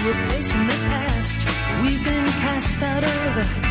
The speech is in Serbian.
a place in the past. We've been cast out of